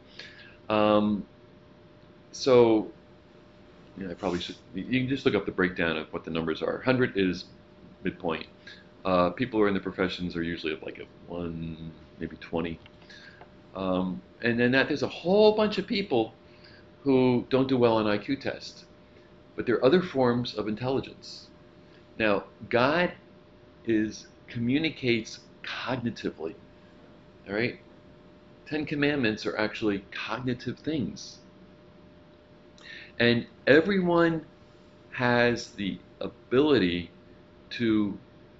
So, I probably should. You can just look up the breakdown of what the numbers are. 100 is midpoint. People who are in the professions are usually at like a 1, maybe 20. And then there's a whole bunch of people who don't do well on IQ tests. But there are other forms of intelligence. Now, God communicates cognitively. All right? 10 Commandments are actually cognitive things. And everyone has the ability to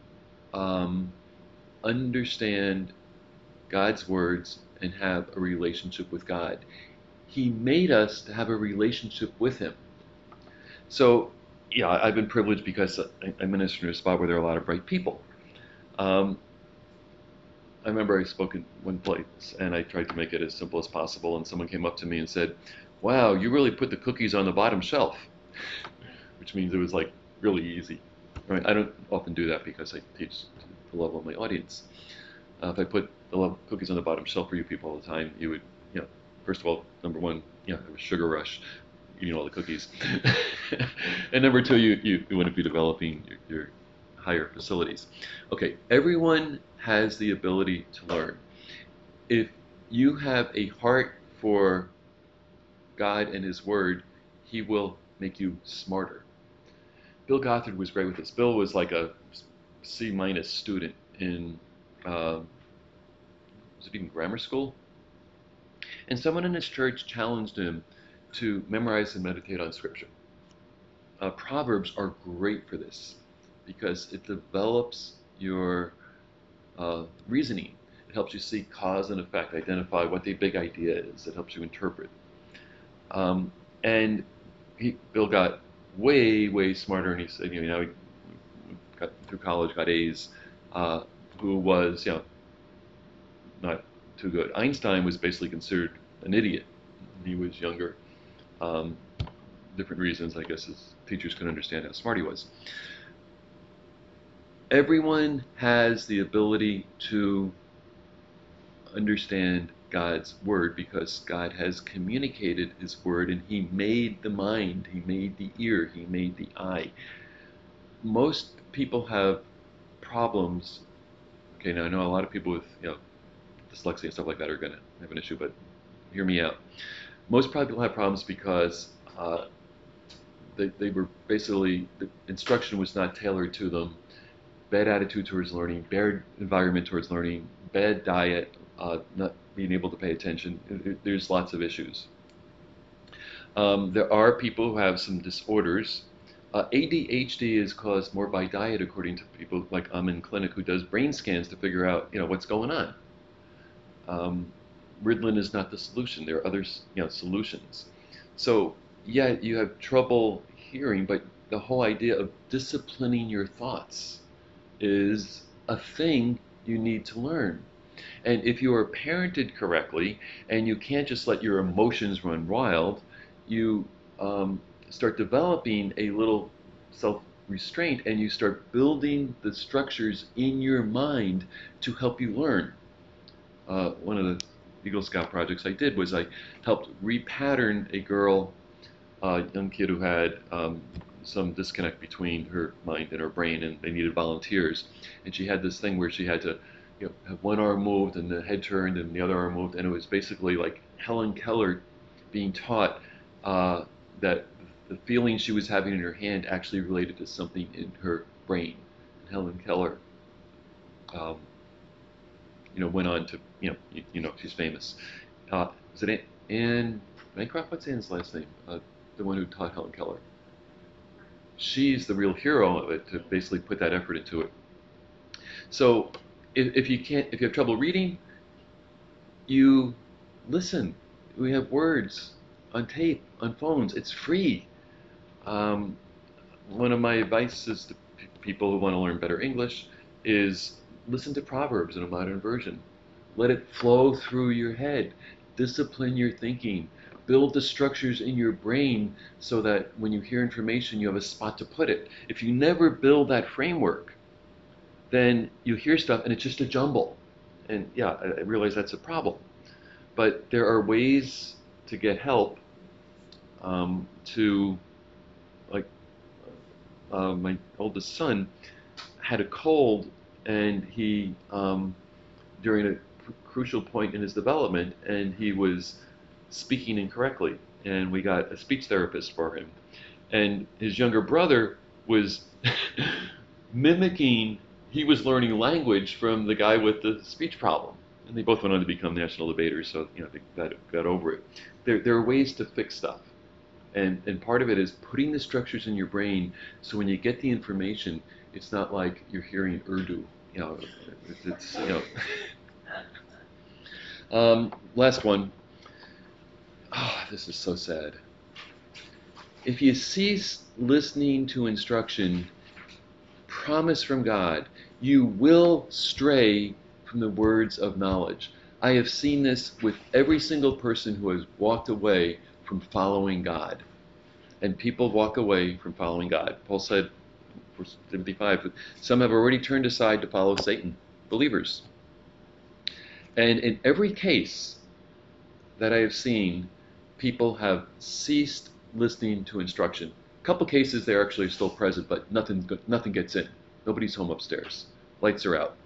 understand God's words and have a relationship with God. He made us to have a relationship with Him. So, yeah, I've been privileged because I minister in a spot where there are a lot of bright people. I remember I spoke in one place and I tried to make it as simple as possible, and someone came up to me and said, "Wow, you really put the cookies on the bottom shelf," which means it was like really easy. Right? I don't often do that because I teach to the level of my audience. If I put the cookies on the bottom shelf for you people all the time, you would, first of all, number one, it was sugar rush, eating all the cookies, and number two, you wouldn't be developing your higher facilities. Okay, everyone has the ability to learn. If you have a heart for God and His Word, He will make you smarter. Bill Gothard was great with this. Bill was like a C- student in, was it even grammar school? And someone in his church challenged him to memorize and meditate on Scripture. Proverbs are great for this because it develops your reasoning. It helps you see cause and effect, identify what the big idea is. It helps you interpret. And Bill got way, way smarter, and he said, now he got through college, got A's, who was, not too good. Einstein was basically considered an idiot. He was younger. Different reasons, I guess, his teachers couldn't understand how smart he was. Everyone has the ability to understand God's Word because God has communicated His Word, and He made the mind, He made the ear, He made the eye. Most people have problems. Okay, now I know a lot of people with dyslexia and stuff like that are going to have an issue, but hear me out. Most people have problems because they were basically, the instruction was not tailored to them. Bad attitude towards learning, bad environment towards learning, bad diet, not being able to pay attention. There's lots of issues. There are people who have some disorders ADHD is caused more by diet, according to people like I'm in clinic who does brain scans to figure out, what's going on. Um, Ritalin is not the solution. There are other, solutions. So, yeah, you have trouble hearing, but the whole idea of disciplining your thoughts is a thing you need to learn. And if you are parented correctly and you can't just let your emotions run wild, you start developing a little self restraint and you start building the structures in your mind to help you learn. One of the Eagle Scout projects I did was I helped repattern a girl, young kid who had some disconnect between her mind and her brain, and they needed volunteers. And she had this thing where she had to, have one arm moved and the head turned and the other arm moved, and it was basically like Helen Keller being taught that the feeling she was having in her hand actually related to something in her brain. And Helen Keller, um, went on to, she's famous. Was it Anne Bancroft? What's Anne's last name? The one who taught Helen Keller. She's the real hero of it, to basically put that effort into it. So if you have trouble reading, you listen. We have words on tape, on phones. It's free. One of my advices to people who want to learn better English is listen to Proverbs in a modern version. Let it flow through your head. Discipline your thinking. Build the structures in your brain so that when you hear information, you have a spot to put it. If you never build that framework, then you hear stuff and it's just a jumble. And yeah, I realize that's a problem. But there are ways to get help to, like, my oldest son had a cold, and he, during a crucial point in his development, and he was speaking incorrectly, and we got a speech therapist for him. And his younger brother was mimicking, he was learning language from the guy with the speech problem. And they both went on to become national debaters, so they got over it. There are ways to fix stuff. And part of it is putting the structures in your brain so when you get the information, it's not like you're hearing Urdu. It's last one. Oh, this is so sad. If you cease listening to instruction, promise from God, you will stray from the words of knowledge. I have seen this with every single person who has walked away from following God. And people walk away from following God. Paul said, verse 55, some have already turned aside to follow Satan, believers. And in every case that I have seen, people have ceased listening to instruction. A couple cases they're actually still present, but nothing gets in. Nobody's home upstairs. Lights are out.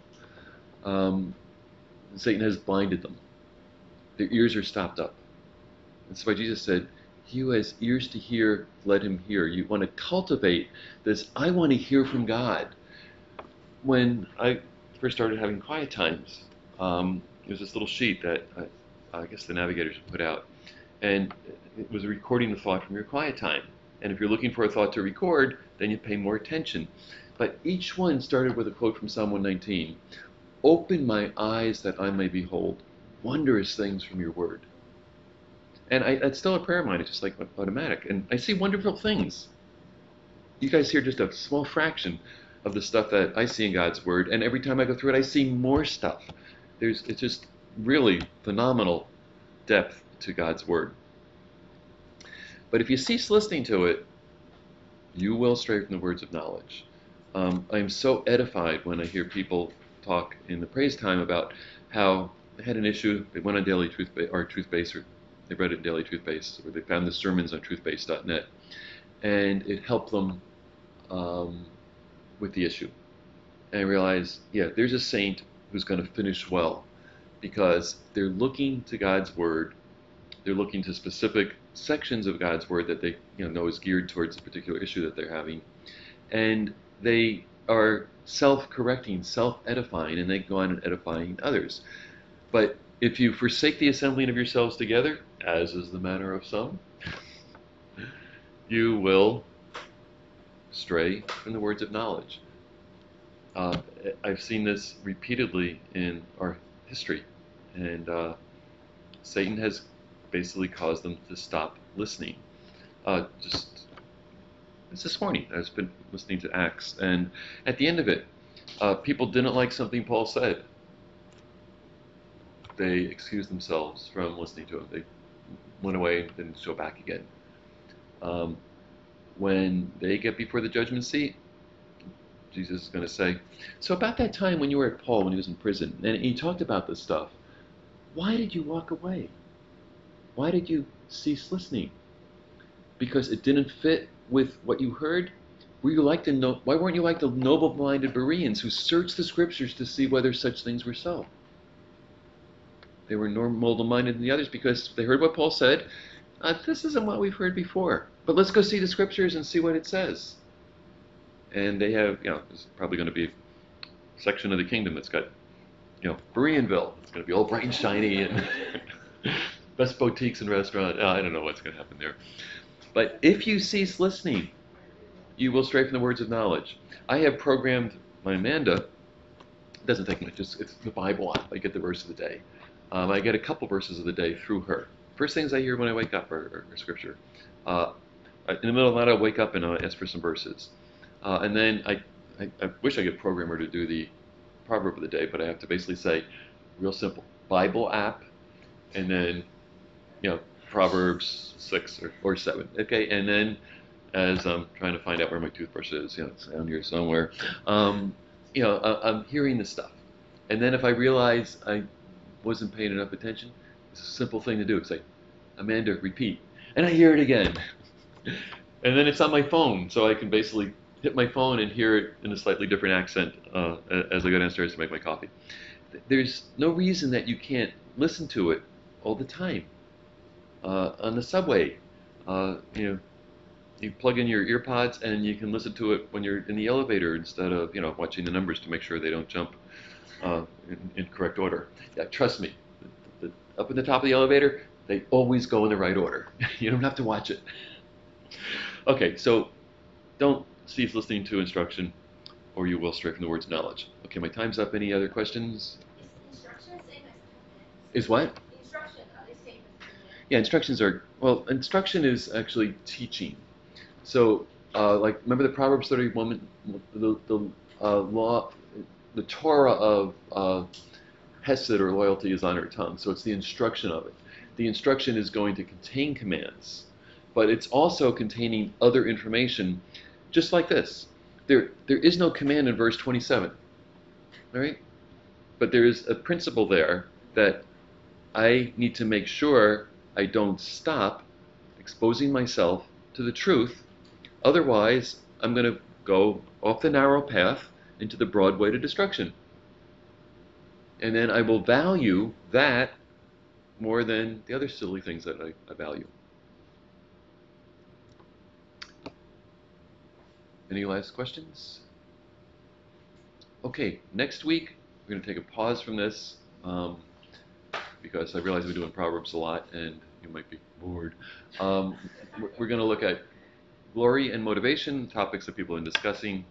Satan has blinded them. Their ears are stopped up. That's why Jesus said, he who has ears to hear, let him hear. You want to cultivate this, I want to hear from God. When I first started having quiet times, there's this little sheet that I guess the navigators put out, and it was recording the thought from your quiet time. And if you're looking for a thought to record, then you pay more attention. But each one started with a quote from Psalm 119. Open my eyes that I may behold wondrous things from your word. And it's still a prayer of mine. It's just like automatic. And I see wonderful things. You guys hear just a small fraction of the stuff that I see in God's word. And every time I go through it, I see more stuff. It's just really phenomenal depth to God's word. But if you cease listening to it, you will stray from the words of knowledge. I'm so edified when I hear people talk in the praise time about how they had an issue. They went on Daily Truth or Truthbase, or they read it in Daily Truthbase, or they found the sermons on truthbase.net, and it helped them with the issue. And I realized, yeah, there's a saint who's going to finish well, because they're looking to God's word. They're looking to specific sections of God's word that they know is geared towards a particular issue that they're having, and they are self-correcting, self-edifying, and they go on and edifying others. But if you forsake the assembling of yourselves together, as is the manner of some, you will stray from the words of knowledge. Uh, I've seen this repeatedly in our history, and Satan has basically caused them to stop listening. Just this morning, I've been listening to Acts, and at the end of it, people didn't like something Paul said. They excused themselves from listening to him. They went away and didn't show back again. When they get before the judgment seat, Jesus is going to say, so about that time when you were at Paul, when he was in prison, and he talked about this stuff, why did you walk away? Why did you cease listening? Because it didn't fit with what you heard? Why weren't you like the noble-minded Bereans who searched the scriptures to see whether such things were so? They were more noble-minded than the others because they heard what Paul said. This isn't what we've heard before, but let's go see the scriptures and see what it says. And they have, there's probably going to be a section of the kingdom that's got, Bereanville. It's going to be all bright and shiny and best boutiques and restaurants. I don't know what's going to happen there. But if you cease listening, you will stray from the words of knowledge. I have programmed my Amanda. It doesn't take much. It's the Bible app. I get the verse of the day. I get a couple verses of the day through her. First things I hear when I wake up are scripture. In the middle of the night, I'll wake up and I'll ask for some verses. And then I wish I could program her to do the proverb of the day, but I have to basically say, real simple, Bible app, and then, Proverbs 6 or 7. Okay, and then as I'm trying to find out where my toothbrush is, it's down here somewhere, I'm hearing this stuff. And then if I realize I wasn't paying enough attention, it's a simple thing to do. It's like, Amanda, repeat. And I hear it again. And then it's on my phone, so I can basically hit my phone and hear it in a slightly different accent as I go downstairs to make my coffee. There's no reason that you can't listen to it all the time. On the subway, you plug in your ear pods and you can listen to it when you're in the elevator instead of watching the numbers to make sure they don't jump in correct order. Yeah, trust me, up in the top of the elevator, they always go in the right order. You don't have to watch it. Okay, so don't cease listening to instruction or you will stray from the words of knowledge. Okay, my time's up. Any other questions? Is instruction the same as command? Is what? Instruction, are they same as command? Yeah, instruction is actually teaching. So, remember the Proverbs 30 woman, the law, the Torah of Hesed or loyalty is on her tongue. So it's the instruction of it. The instruction is going to contain commands, but it's also containing other information, just like this. There is no command in verse 27, all right? But there is a principle there that I need to make sure I don't stop exposing myself to the truth. Otherwise, I'm going to go off the narrow path into the broad way to destruction. And then I will value that more than the other silly things that I value. Any last questions? Okay, next week we're going to take a pause from this because I realize we're doing Proverbs a lot and you might be bored. We're going to look at glory and motivation, topics that people have been discussing,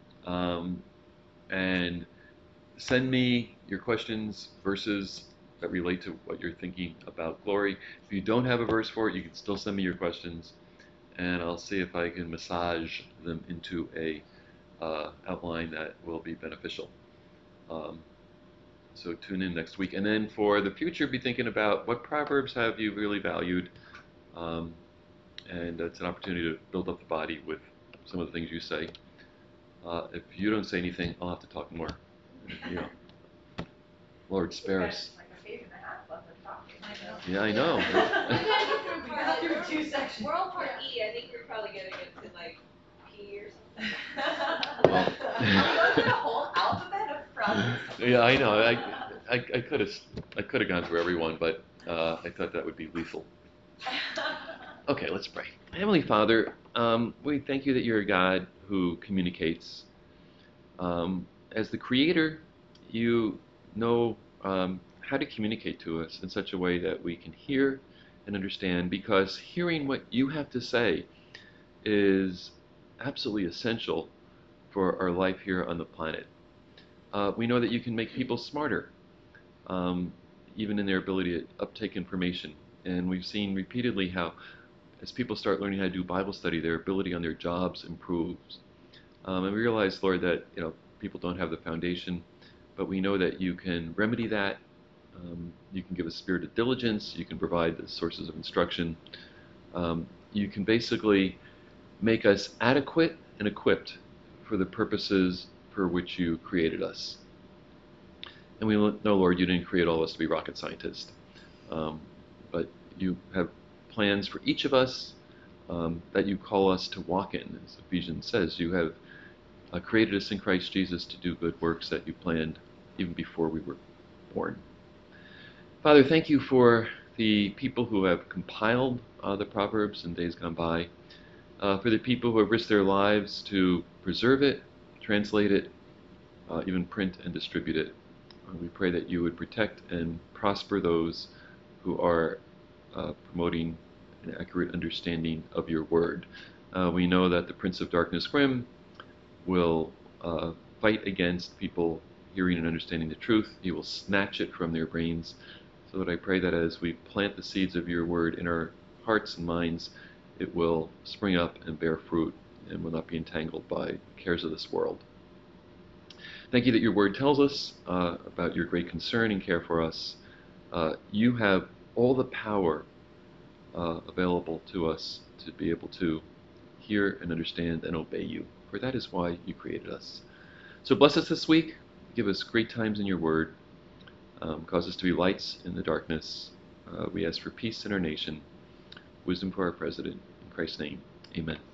and send me your questions, verses that relate to what you're thinking about glory. If you don't have a verse for it, you can still send me your questions, and I'll see if I can massage them into a outline that will be beneficial. So tune in next week. And then for the future, be thinking about what Proverbs have you really valued. And it's an opportunity to build up the body with some of the things you say. If you don't say anything, I'll have to talk more. Lord, spare us. Like a page and a half left of talking. Yeah, I know. We got through 2 sections. We're on part E. I think we're probably getting into like P or something. Well. Are we going through the whole alphabet of problems? Yeah, I know. I could have gone through everyone, but I thought that would be lethal. Okay, let's pray. Heavenly Father, we thank you that you're a God who communicates. As the Creator, you know how to communicate to us in such a way that we can hear and understand, because hearing what you have to say is absolutely essential for our life here on the planet. We know that you can make people smarter, even in their ability to uptake information. And we've seen repeatedly how, as people start learning how to do Bible study, their ability on their jobs improves. And we realize, Lord, that people don't have the foundation, but we know that you can remedy that. You can give a spirit of diligence. You can provide the sources of instruction. You can basically make us adequate and equipped for the purposes for which you created us. And we know, Lord, you didn't create all of us to be rocket scientists, but you have plans for each of us that you call us to walk in. As Ephesians says, you have created us in Christ Jesus to do good works that you planned even before we were born. Father, thank you for the people who have compiled the Proverbs in days gone by, for the people who have risked their lives to preserve it, translate it, even print and distribute it. We pray that you would protect and prosper those who are promoting an accurate understanding of your word. We know that the Prince of Darkness, Grim, will fight against people hearing and understanding the truth. He will snatch it from their brains. So that I pray that as we plant the seeds of your word in our hearts and minds, it will spring up and bear fruit and will not be entangled by cares of this world. Thank you that your word tells us about your great concern and care for us. You have all the power available to us to be able to hear and understand and obey you, for that is why you created us. So bless us this week. Give us great times in your word. Cause us to be lights in the darkness. We ask for peace in our nation, wisdom for our president. In Christ's name, amen.